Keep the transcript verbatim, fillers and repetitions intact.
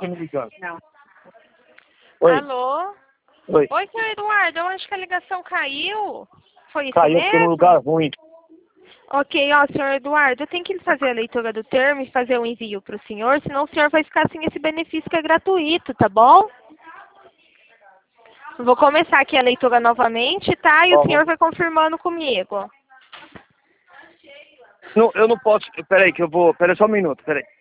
você me ligando. Não. Oi. Alô? Oi. Oi, senhor Eduardo, eu acho que a ligação caiu. Foi isso Caiu mesmo? pelo lugar ruim. Ok, ó, senhor Eduardo, eu tenho que fazer a leitura do termo e fazer o envio para o senhor, senão o senhor vai ficar sem esse benefício que é gratuito, tá bom? Vou começar aqui a leitura novamente, tá? E o Ó, senhor vai confirmando comigo. não, eu não posso... Peraí que eu vou... Peraí só um minuto, peraí.